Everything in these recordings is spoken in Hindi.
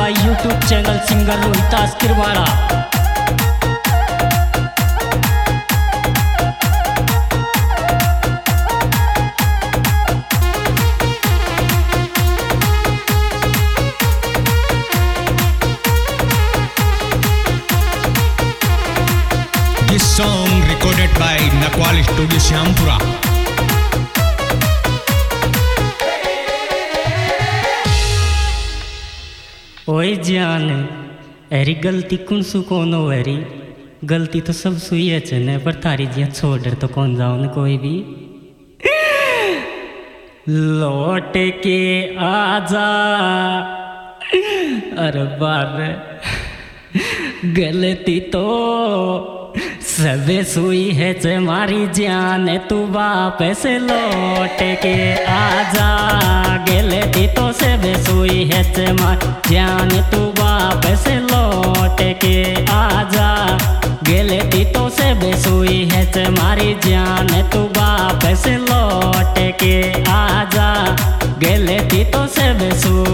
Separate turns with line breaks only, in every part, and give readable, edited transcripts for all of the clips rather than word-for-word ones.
My YouTube channel singer Rohitas Kirwada.
This song recorded by Nakwal Studio Syampura.
ओए जान एरी गलती कौन सु कौन हो एरी गलती तो सब सुई है चने पर थारी जिया छोड़ तो कौन जाओ न कोई भी लौट के आजा अरे बार गलती तो सबे सुई है चे मारी जान तू वापस लौट के आजा गलती तो सबे सुई है चे मारी जान तू वापस लौट के आजा गलती तो सबे सुई है चे मारी जान तू वापस लौट के आजा गलती तो सबे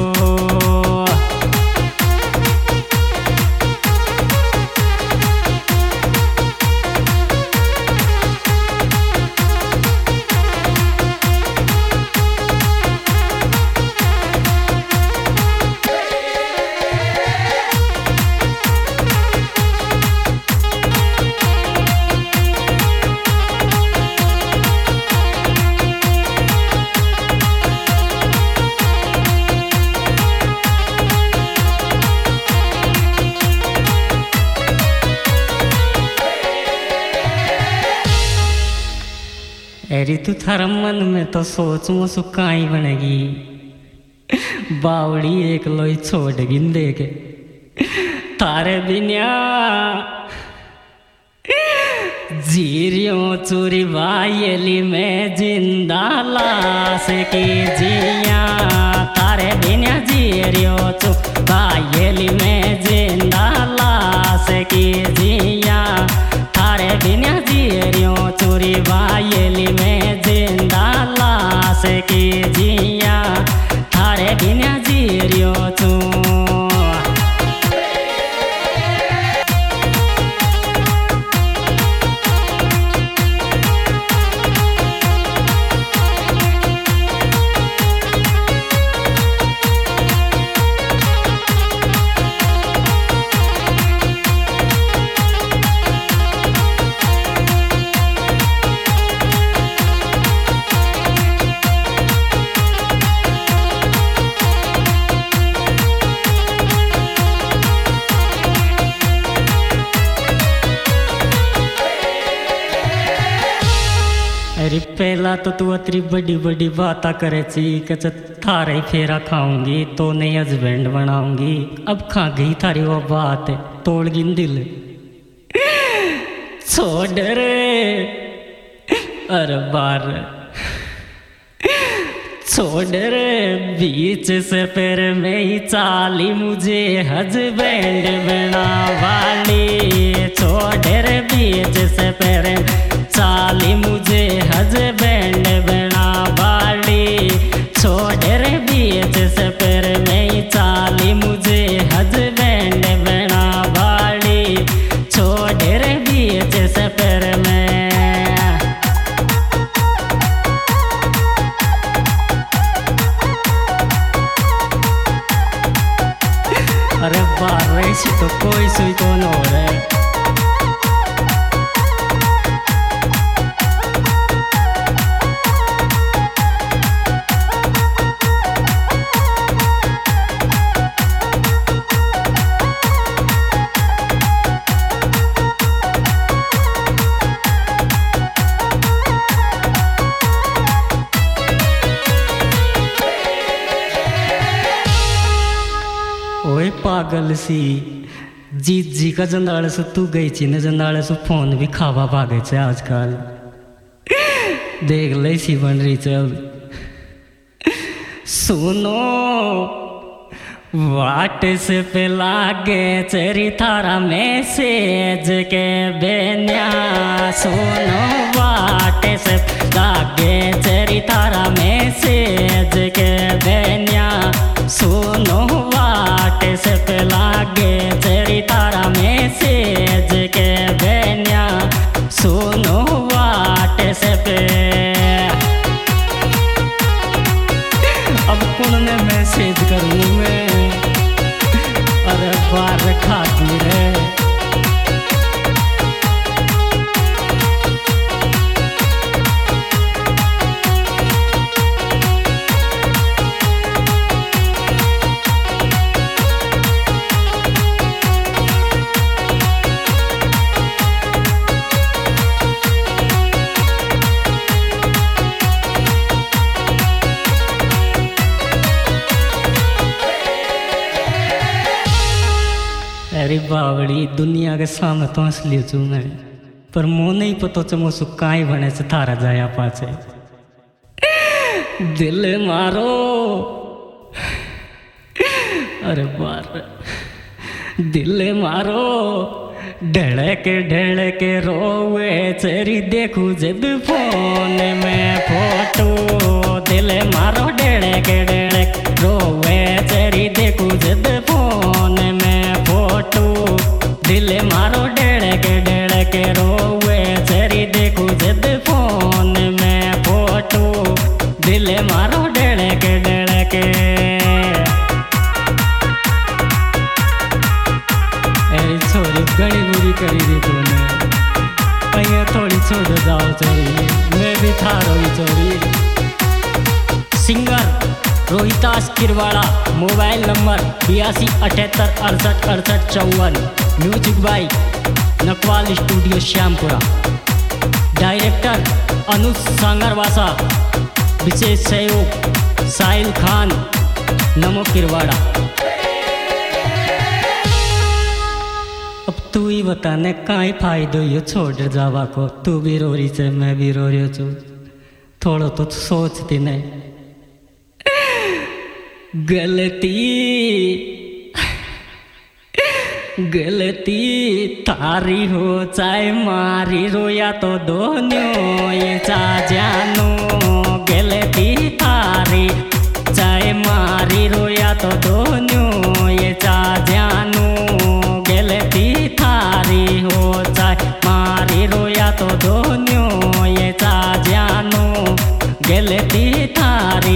एरी तू थारा मन में तो सोच मो सुकाई बनेगी बावड़ी एक लोई छोड़ गिंदे के थारे बिना जीरियों चोरी वायली में जिंदा लाश की जिया थारे बिना जीरियों चोरी वायली में जिंदा लाश की जिया थारे बिना जीरियों चोरी वायली में जिंदा लाश की जिया थारे बिना जीरियों अरे पहला तो तू अतरी बड़ी बड़ी बातें करे ची कच थारा ही फेरा खाऊंगी तो नई हस्बैंड बनाऊंगी अब खा गई थारी वो बात तोड़ गिन दिल छोड़ रे अरे बार छोड़ रे बीच से पैर में ही चाली मुझे हस्बैंड बना वाली छोड़ रे बीच से पैर चाली मुझे हस्बैंड बना वाली छोड़ रे बीच से पैर में ही चाली मुझे हस्बैंड बना वाली छोड़ रे बीच से पैर में अरे बार तो कोई सुई कौन हो रहा है ओए पागल सी जी का जंदाड़ से तू गई ची न जंदाड़ से फोन भी खावा भागे छे आजकल देख ले सी बन रही चल सुनो व्हाट्सएप पे लागे चेरी थारा मैसेज के बेन्या सुनो व्हाट्सएप लागे चेरी थारा मैसेज के बेन्या सुनो व्हाट्सएप फोन में मैसेज करूँ मैं। अरे बार खाती रे अरे बावड़ी दुनिया के सामने तो असली छू मैं, पर मो नहीं पतो चमो सु काई बने से थारा जाया पाछे। दिल मारो अरे बार दिल मारो ढड़क रोवे चेरी देखू जब फोन में फोटो। दिल मारो ढड़क रोवे चेरी देखू जब फोन में फोटो। दिल मारो ढड़क रोवे चेरी देखू जब फोन में फोटो। दिल मारो ढड़क छोरी घनी बुरी करी दी तूने, अहिया थोड़ी छोड़ जाओ चोरी, मैं भी थारो ही चोरी। Singer Rohitas Kirwada, mobile number 8278686854। Music by Nakwal studio Shyampura. Director Anuj Sangarwasa, विशेष सहयोग साहिल खान, नमो किरवाड़ा। अब तू ही बताने काई फायदो ये छोड़ जावा को। तू भी रो रही से मैं भी रो रही छू, थोड़ो तो सोचती नहीं। गलती थारी हो चाहे मारी, रोया तो दोनों ये चा जानो। गलती थारी चाहे मारी, रोया तो दोनों ये चा जानो। गलती थारी हो चाहे मारी, रोया तो दोनों ये चा जानो। गलती थारी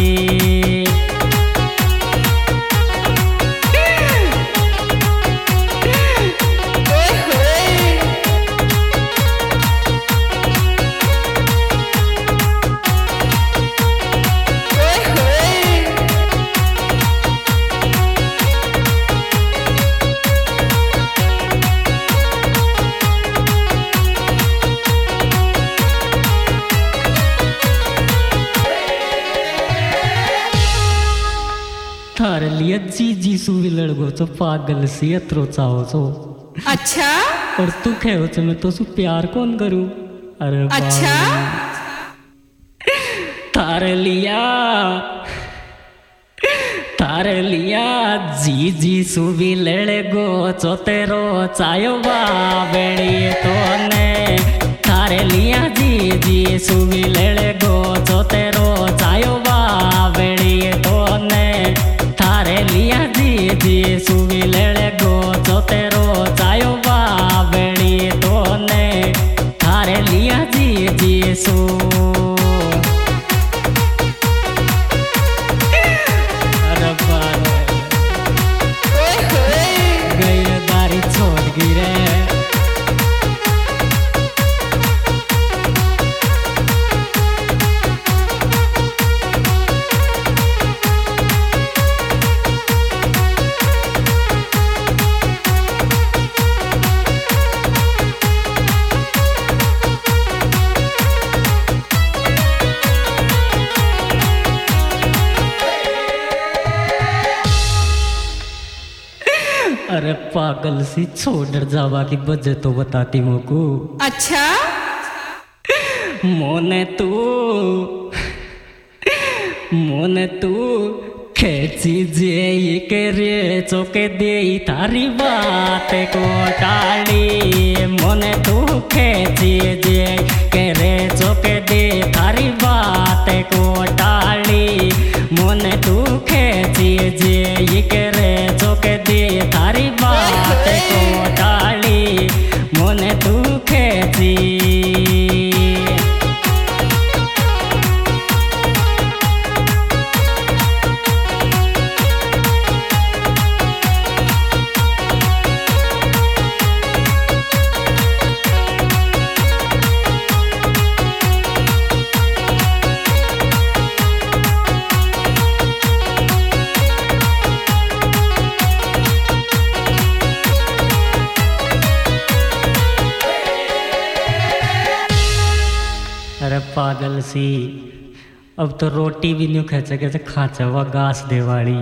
थारे लिए जी सुवी लड़गो तो पागल सी अत्रो चाहो छो।
अच्छा
और तू कहो छो मैं तो सु प्यार कौन करूं। अरे
अच्छा
थारे लिया जी सुवी लड़गो चो तेरो चायो बाबड़ी तो ने। थारे लिया जी सुवी लड़गो चो तेरो चायो बाबड़ी तो ने। थारे लिया जी सुवी लड़गो चो तेरो चायो बाबड़ी तो ने। थारे लिया जी सु गैरदारी छोड़ गिरे। अरे पागल सी छोड़ जावा की वजह तो बताती मोको।
अच्छा
मोने तू खेची जे के रे चौके दे थारी बात को टाली। मोने तू खेची जे के रे चौके दे थारी बात को टाली। मोने तू खेची जे के रे चौके दे थारी बात को टाली। मोने तू खेची पागल सी। अब तो रोटी भी नहीं खेचे कैसे खाचा हुआ घास देवाड़ी।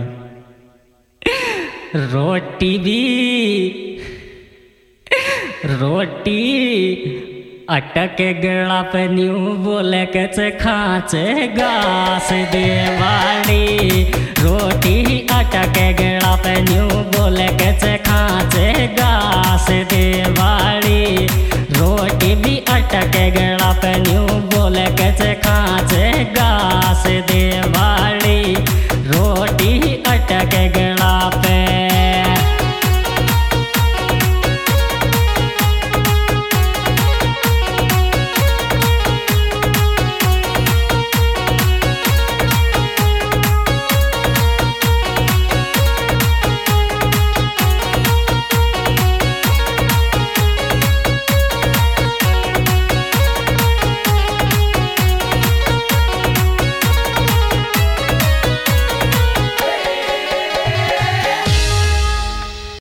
रोटी अटक गला पे न्यू बोले कैसे खाचे घास देवाड़ी। रोटी अटक गला पे न्यू बोले कैसे खाचे घास देवाड़ी। रोटी भी अटक गला पे न्यू बोले कैसे खाचे घास देवाड़ी। रोटी अटक